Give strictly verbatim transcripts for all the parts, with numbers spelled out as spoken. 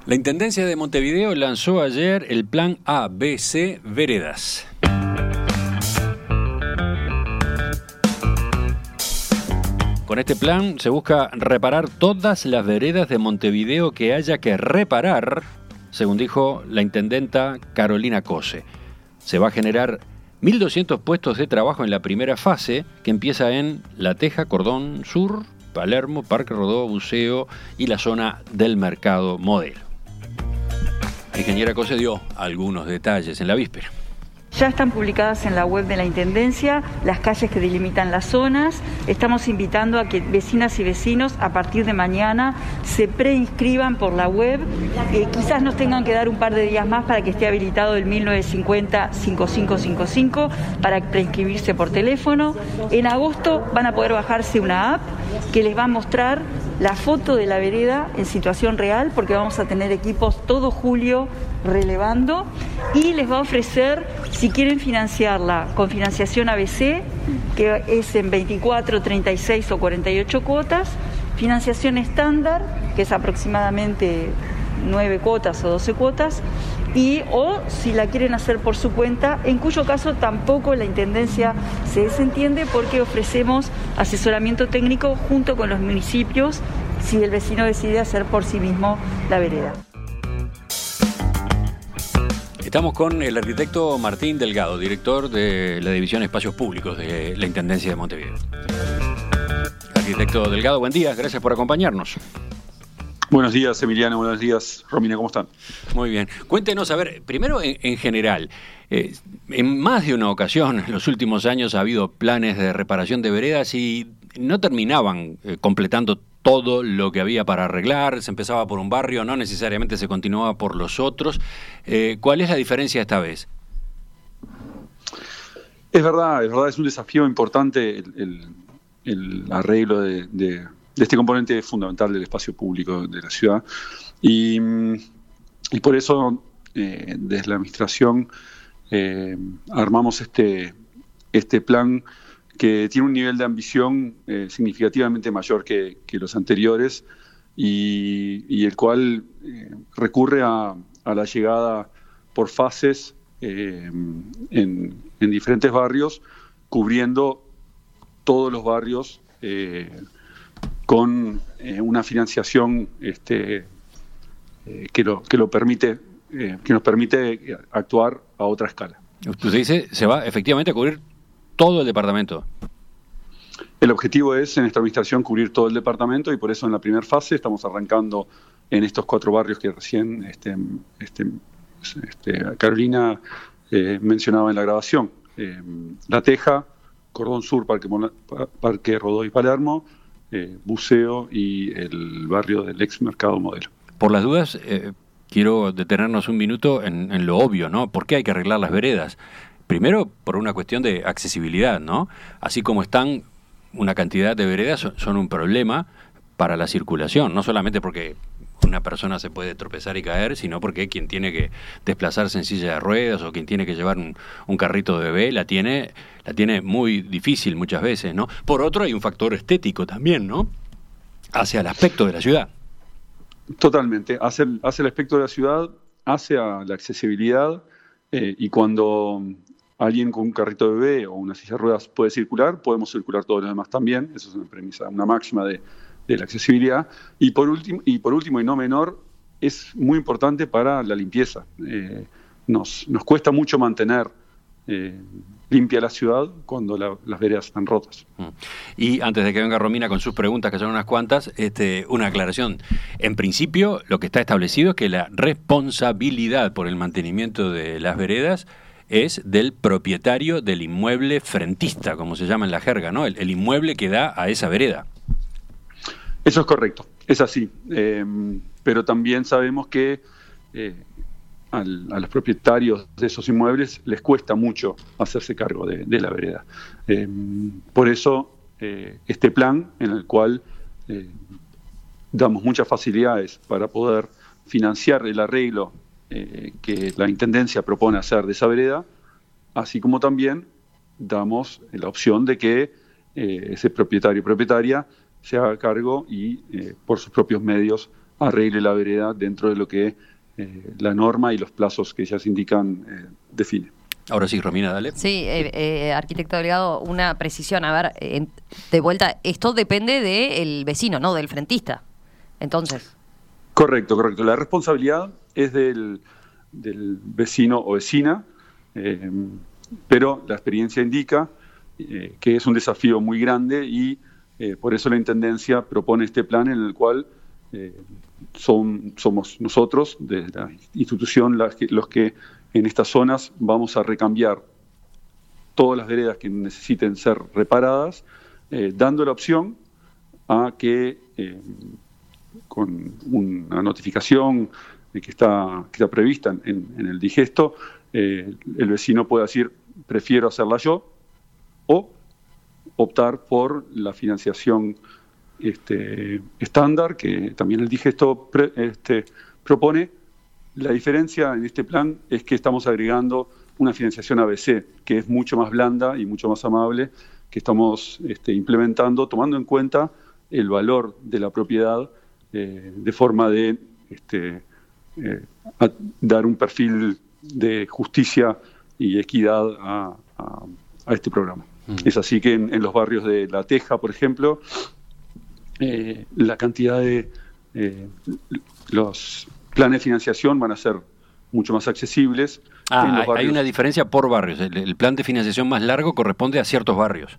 La Intendencia de Montevideo lanzó ayer el Plan A B C Veredas. Con este plan se busca reparar todas las veredas de Montevideo que haya que reparar, según dijo la intendenta Carolina Cose. Se va a generar mil doscientos puestos de trabajo en la primera fase, que empieza en La Teja, Cordón Sur, Palermo, Parque Rodó, Buceo y la zona del Mercado Modelo. La ingeniera Cose dio algunos detalles en la víspera. Ya están publicadas en la web de la Intendencia las calles que delimitan las zonas. Estamos invitando a que vecinas y vecinos a partir de mañana se preinscriban por la web. Eh, quizás nos tengan que dar un par de días más para que esté habilitado el mil novecientos cincuenta cinco cinco cinco cinco para preinscribirse por teléfono. En agosto van a poder bajarse una app que les va a mostrar la foto de la vereda en situación real, porque vamos a tener equipos todo julio relevando, y les va a ofrecer, si quieren financiarla con financiación A B C, que es en veinticuatro, treinta y seis o cuarenta y ocho cuotas, financiación estándar, que es aproximadamente nueve cuotas o doce cuotas, y o si la quieren hacer por su cuenta, en cuyo caso tampoco la Intendencia se desentiende, porque ofrecemos asesoramiento técnico junto con los municipios si el vecino decide hacer por sí mismo la vereda. Estamos con el arquitecto Martín Delgado, director de la División de Espacios Públicos de la Intendencia de Montevideo. Arquitecto Delgado, buen día, gracias por acompañarnos. Buenos días, Emiliano. Buenos días, Romina. ¿Cómo están? Muy bien. Cuéntenos, a ver, primero en, en general, eh, en más de una ocasión en los últimos años ha habido planes de reparación de veredas y no terminaban eh, completando todo lo que había para arreglar. Se empezaba por un barrio, no necesariamente se continuaba por los otros. Eh, ¿Cuál es la diferencia esta vez? Es verdad, es verdad, es un desafío importante el, el, el arreglo de... de de este componente fundamental del espacio público de la ciudad. Y, y por eso, eh, desde la administración, eh, armamos este, este plan que tiene un nivel de ambición eh, significativamente mayor que, que los anteriores, y, y el cual eh, recurre a, a la llegada por fases eh, en, en diferentes barrios, cubriendo todos los barrios eh, con eh, una financiación este, eh, que, lo, que, lo permite, eh, que nos permite actuar a otra escala. Usted dice, se va efectivamente a cubrir todo el departamento. El objetivo es, en esta administración, cubrir todo el departamento, y por eso en la primera fase estamos arrancando en estos cuatro barrios que recién este, este, este, Carolina eh, mencionaba en la grabación. Eh, La Teja, Cordón Sur, Parque, Parque Rodó y Palermo, Eh, Buceo y el barrio del ex Mercado Modelo. Por las dudas, eh, quiero detenernos un minuto en, en lo obvio, ¿no? ¿Por qué hay que arreglar las veredas? Primero, por una cuestión de accesibilidad, ¿no? Así como están, una cantidad de veredas son, son un problema para la circulación, no solamente porque una persona se puede tropezar y caer, sino porque quien tiene que desplazarse en silla de ruedas o quien tiene que llevar un, un carrito de bebé la tiene, la tiene muy difícil muchas veces, ¿no? Por otro, hay un factor estético también, ¿no? Hacia el aspecto de la ciudad. Totalmente. Hace el, hace el aspecto de la ciudad, hace a la accesibilidad, eh, y cuando alguien con un carrito de bebé o una silla de ruedas puede circular, podemos circular todos los demás también. Eso es una premisa, una máxima de de la accesibilidad. Y por último, y por último y no menor, es muy importante para la limpieza. Eh, nos, nos cuesta mucho mantener eh, limpia la ciudad cuando la, las veredas están rotas. Y antes de que venga Romina con sus preguntas, que son unas cuantas, este, una aclaración. En principio, lo que está establecido es que la responsabilidad por el mantenimiento de las veredas es del propietario del inmueble frentista, como se llama en la jerga, ¿no? El, el inmueble que da a esa vereda. Eso es correcto, es así, eh, pero también sabemos que eh, al, a los propietarios de esos inmuebles les cuesta mucho hacerse cargo de, de la vereda. Eh, por eso eh, este plan, en el cual eh, damos muchas facilidades para poder financiar el arreglo eh, que la Intendencia propone hacer de esa vereda, así como también damos la opción de que eh, ese propietario o propietaria se haga cargo y eh, por sus propios medios arregle la vereda dentro de lo que eh, la norma y los plazos que ellas indican eh, define. Ahora sí, Romina, dale. Sí, eh, eh, arquitecto Delgado, una precisión. A ver, eh, de vuelta, esto depende del vecino, ¿no? Del frentista. Entonces. Correcto, correcto. La responsabilidad es del, del vecino o vecina, eh, pero la experiencia indica eh, que es un desafío muy grande y eh, por eso la Intendencia propone este plan en el cual eh, son, somos nosotros, de la institución, las que, los que en estas zonas vamos a recambiar todas las veredas que necesiten ser reparadas, eh, dando la opción a que eh, con una notificación que está, que está prevista en, en el digesto, eh, el vecino puede decir, prefiero hacerla yo, o optar por la financiación este, estándar, que también el digesto pre, este, propone. La diferencia en este plan es que estamos agregando una financiación A B C, que es mucho más blanda y mucho más amable, que estamos este, implementando, tomando en cuenta el valor de la propiedad, eh, de forma de este, eh, dar un perfil de justicia y equidad a, a, a este programa. Mm. Es así que en, en los barrios de La Teja, por ejemplo, eh, la cantidad de eh, los planes de financiación van a ser mucho más accesibles. Ah, en los barrios. Hay una diferencia por barrios. El, el plan de financiación más largo corresponde a ciertos barrios.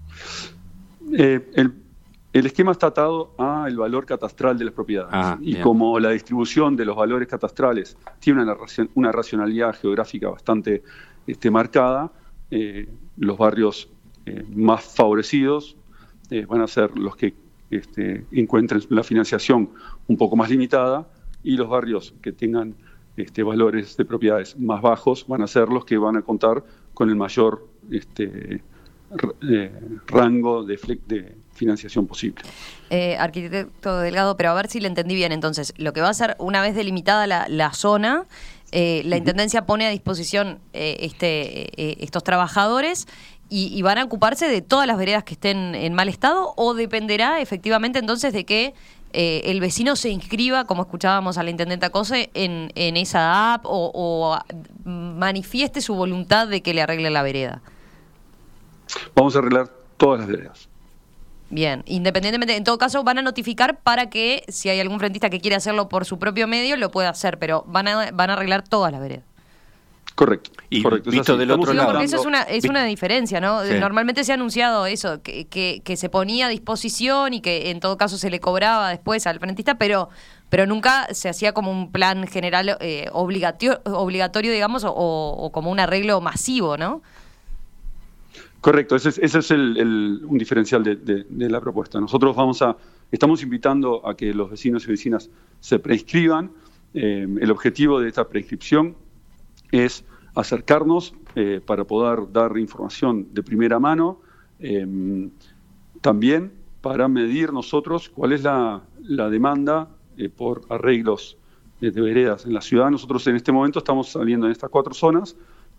Eh, el, el esquema está atado al valor catastral de las propiedades. Ah, y bien. Como la distribución de los valores catastrales tiene una, una racionalidad geográfica bastante este, marcada, eh, los barrios eh, más favorecidos eh, van a ser los que este, encuentren la financiación un poco más limitada, y los barrios que tengan este, valores de propiedades más bajos van a ser los que van a contar con el mayor este, eh, rango de, de financiación posible. Eh, arquitecto Delgado, pero a ver si le entendí bien. Entonces, lo que va a ser, una vez delimitada la, la zona, eh, la Intendencia pone a disposición eh, este, eh, estos trabajadores y, y van a ocuparse de todas las veredas que estén en mal estado, o dependerá efectivamente entonces de que Eh, el vecino se inscriba, como escuchábamos a la intendenta Cose, en, en esa app, o, o manifieste su voluntad de que le arregle la vereda? Vamos a arreglar todas las veredas. Bien, independientemente, en todo caso van a notificar para que si hay algún frentista que quiere hacerlo por su propio medio, lo pueda hacer, pero van a, van a arreglar todas las veredas. Correcto. Y correcto, visto del otro lado. Porque eso es una, es una diferencia, ¿no? Sí. Normalmente se ha anunciado eso, que, que, que se ponía a disposición y que en todo caso se le cobraba después al frentista, pero pero nunca se hacía como un plan general eh, obligatorio, obligatorio, digamos, o, o como un arreglo masivo, ¿no? Correcto, ese es, ese es el, el, un diferencial de, de, de la propuesta. Nosotros vamos a, estamos invitando a que los vecinos y vecinas se preinscriban. Eh, el objetivo de esta preinscripción es acercarnos eh, para poder dar información de primera mano, eh, también para medir nosotros cuál es la, la demanda eh, por arreglos de, de veredas en la ciudad. Nosotros en este momento estamos saliendo en estas cuatro zonas,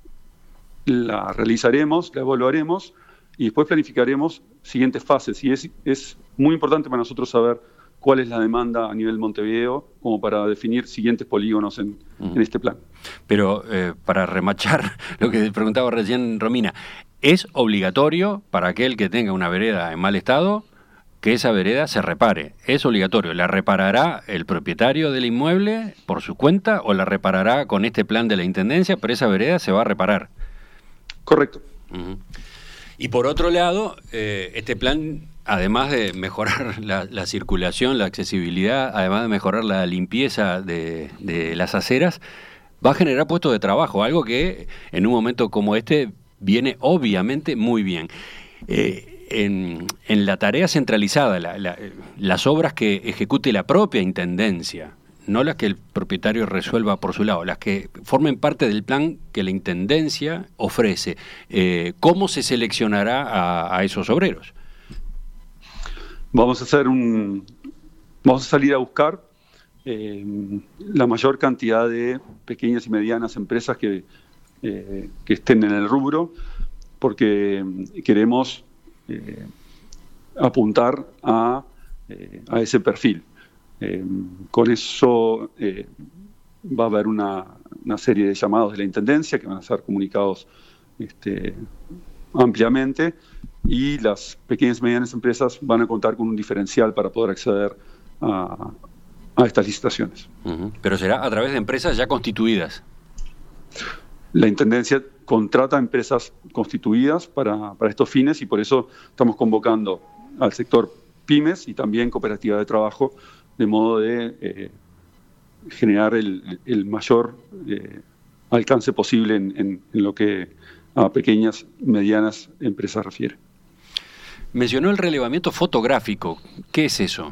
la realizaremos, la evaluaremos y después planificaremos siguientes fases. Y es, es muy importante para nosotros saber cuál es la demanda a nivel Montevideo, como para definir siguientes polígonos en, uh-huh. en este plan. Pero eh, para remachar lo que preguntaba recién Romina, ¿es obligatorio para aquel que tenga una vereda en mal estado que esa vereda se repare? ¿Es obligatorio? ¿La reparará el propietario del inmueble por su cuenta o la reparará con este plan de la Intendencia, pero esa vereda se va a reparar? Correcto. Uh-huh. Y por otro lado, eh, este plan, además de mejorar la, la circulación, la accesibilidad, además de mejorar la limpieza de, de las aceras, va a generar puestos de trabajo, algo que en un momento como este viene obviamente muy bien. Eh, en, en la tarea centralizada, la, la, las obras que ejecute la propia Intendencia, no las que el propietario resuelva por su lado, las que formen parte del plan que la Intendencia ofrece, eh, ¿cómo se seleccionará a, a esos obreros? Vamos a hacer un, vamos a salir a buscar eh, la mayor cantidad de pequeñas y medianas empresas que, eh, que estén en el rubro, porque queremos eh, apuntar a, eh, a ese perfil. Eh, con eso eh, va a haber una, una serie de llamados de la Intendencia que van a ser comunicados este, ampliamente, y las pequeñas y medianas empresas van a contar con un diferencial para poder acceder a, a estas licitaciones. Uh-huh. Pero será a través de empresas ya constituidas. La Intendencia contrata empresas constituidas para, para estos fines, y por eso estamos convocando al sector pymes y también cooperativas de trabajo, de modo de eh, generar el, el mayor eh, alcance posible en, en, en lo que a pequeñas y medianas empresas refiere. Mencionó el relevamiento fotográfico. ¿Qué es eso?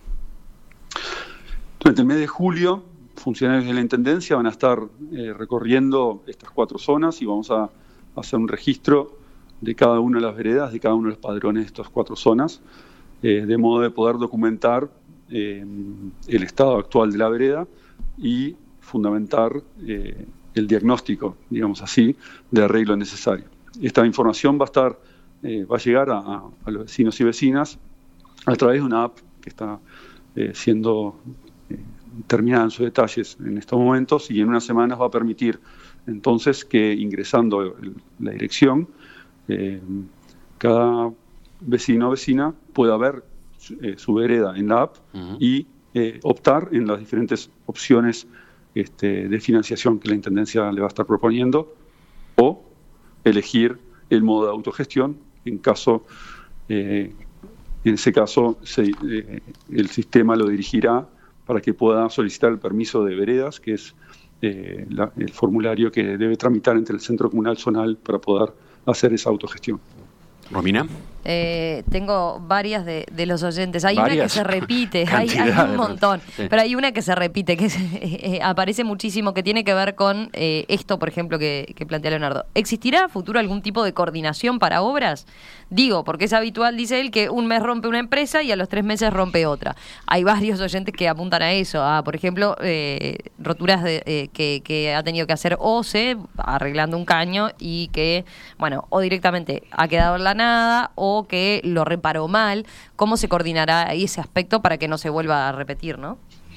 Durante el mes de julio, funcionarios de la Intendencia van a estar eh, recorriendo estas cuatro zonas, y vamos a hacer un registro de cada una de las veredas, de cada uno de los padrones de estas cuatro zonas, eh, de modo de poder documentar eh, el estado actual de la vereda y fundamentar eh, el diagnóstico, digamos así, de arreglo necesario. Esta información va a estar, eh, va a llegar a, a, a los vecinos y vecinas a través de una app que está eh, siendo eh, terminada en sus detalles en estos momentos, y en unas semanas va a permitir entonces que, ingresando el, la dirección, eh, cada vecino o vecina pueda ver eh, su vereda en la app uh-huh. y eh, optar en las diferentes opciones este, de financiación que la Intendencia le va a estar proponiendo, o elegir el modo de autogestión en caso, eh, en ese caso se, eh, el sistema lo dirigirá para que pueda solicitar el permiso de veredas, que es eh, la, el formulario que debe tramitar entre el Centro Comunal Zonal para poder hacer esa autogestión. ¿Romina? Eh, tengo varias de, de los oyentes. Hay ¿Varias? Una que se repite, hay, hay un montón, sí. Pero hay una que se repite, que se, eh, aparece muchísimo, que tiene que ver con eh, esto, por ejemplo, que, que plantea Leonardo. ¿Existirá a futuro algún tipo de coordinación para obras? Digo, porque es habitual, dice él, que un mes rompe una empresa y a los tres meses rompe otra. Hay varios oyentes que apuntan a eso, a, por ejemplo, eh, roturas de, eh, que, que ha tenido que hacer O C E, arreglando un caño, y que, bueno, o directamente ha quedado en la nada, o que lo reparó mal. ¿Cómo se coordinará ese aspecto para que no se vuelva a repetir, no?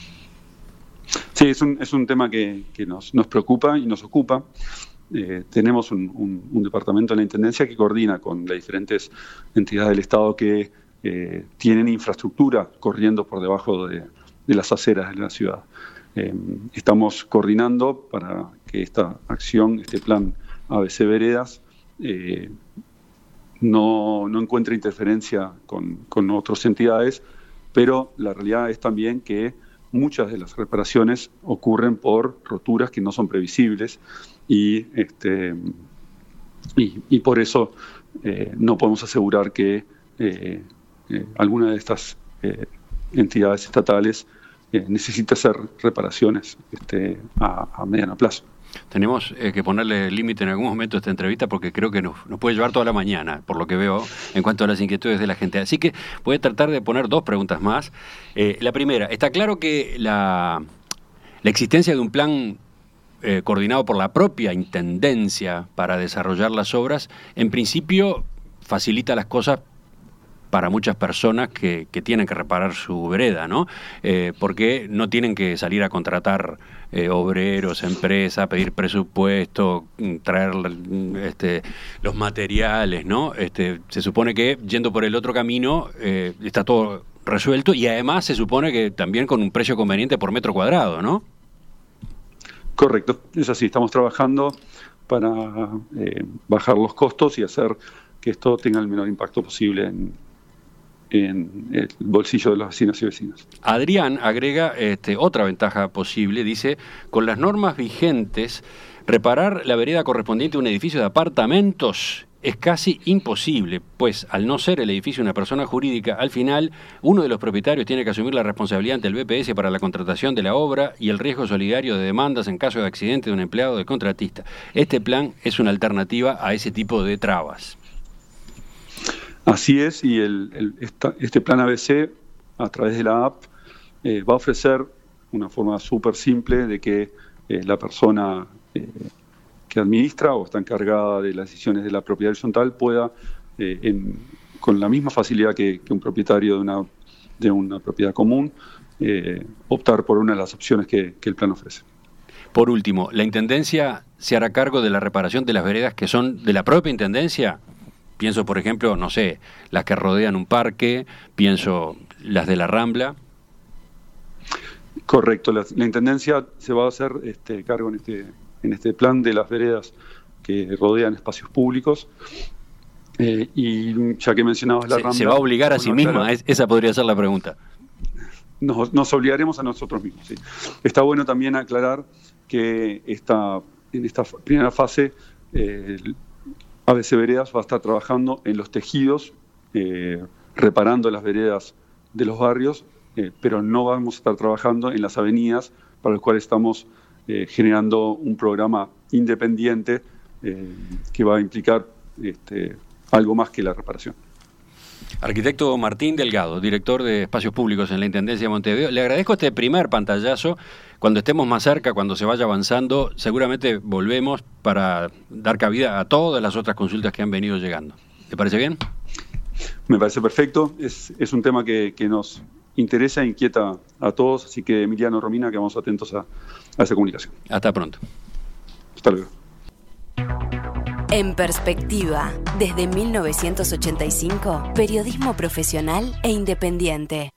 Sí, es un, es un tema que, que nos, nos preocupa y nos ocupa. Eh, tenemos un, un, un departamento en la Intendencia que coordina con las diferentes entidades del Estado que eh, tienen infraestructura corriendo por debajo de, de las aceras de la ciudad. Eh, estamos coordinando para que esta acción, este plan A B C Veredas, eh, No, no encuentra interferencia con, con otras entidades, pero la realidad es también que muchas de las reparaciones ocurren por roturas que no son previsibles, y, este, y, y por eso eh, no podemos asegurar que eh, eh, alguna de estas eh, entidades estatales eh, necesite hacer reparaciones este, a, a mediano plazo. Tenemos eh, que ponerle límite en algún momento a esta entrevista, porque creo que nos, nos puede llevar toda la mañana, por lo que veo, en cuanto a las inquietudes de la gente. Así que voy a tratar de poner dos preguntas más. Eh, la primera, está claro que la, la existencia de un plan eh, coordinado por la propia Intendencia para desarrollar las obras, en principio facilita las cosas para muchas personas que, que tienen que reparar su vereda, ¿no? Eh, porque no tienen que salir a contratar eh, obreros, empresas, pedir presupuesto, traer este, los materiales, ¿no? Este, se supone que yendo por el otro camino eh, está todo resuelto, y además se supone que también con un precio conveniente por metro cuadrado, ¿no? Correcto, es así. Estamos trabajando para eh, bajar los costos y hacer que esto tenga el menor impacto posible en en el bolsillo de los vecinos y vecinas. Adrián agrega este, otra ventaja posible, dice: con las normas vigentes, reparar la vereda correspondiente a un edificio de apartamentos es casi imposible, pues al no ser el edificio una persona jurídica, al final uno de los propietarios tiene que asumir la responsabilidad ante el B P S para la contratación de la obra y el riesgo solidario de demandas en caso de accidente de un empleado o del contratista. Este plan es una alternativa a ese tipo de trabas. Así es, y el, el, esta, este plan A B C, a través de la app, eh, va a ofrecer una forma súper simple de que eh, la persona eh, que administra o está encargada de las decisiones de la propiedad horizontal pueda, eh, en, con la misma facilidad que, que un propietario de una de una propiedad común, eh, optar por una de las opciones que, que el plan ofrece. Por último, ¿la Intendencia se hará cargo de la reparación de las veredas que son de la propia Intendencia? Pienso, por ejemplo, no sé, las que rodean un parque, pienso las de la Rambla. Correcto, la, la Intendencia se va a hacer este, cargo en este, en este plan de las veredas que rodean espacios públicos. Eh, y ya que mencionabas la se, Rambla... ¿Se va a obligar a sí bueno, misma? claro, Es, esa podría ser la pregunta. Nos, nos obligaremos a nosotros mismos, sí. Está bueno también aclarar que esta, en esta primera fase eh, A B C Veredas va a estar trabajando en los tejidos, eh, reparando las veredas de los barrios, eh, pero no vamos a estar trabajando en las avenidas, para las cuales estamos eh, generando un programa independiente eh, que va a implicar este, algo más que la reparación. Arquitecto Martín Delgado, director de Espacios Públicos en la Intendencia de Montevideo. Le agradezco este primer pantallazo. Cuando estemos más cerca, cuando se vaya avanzando, seguramente volvemos para dar cabida a todas las otras consultas que han venido llegando. ¿Te parece bien? Me parece perfecto. Es, es un tema que, que nos interesa e inquieta a todos, así que Emiliano, Romina, quedamos atentos a, a esa comunicación. Hasta pronto. Hasta luego. En Perspectiva, desde mil novecientos ochenta y cinco, periodismo profesional e independiente.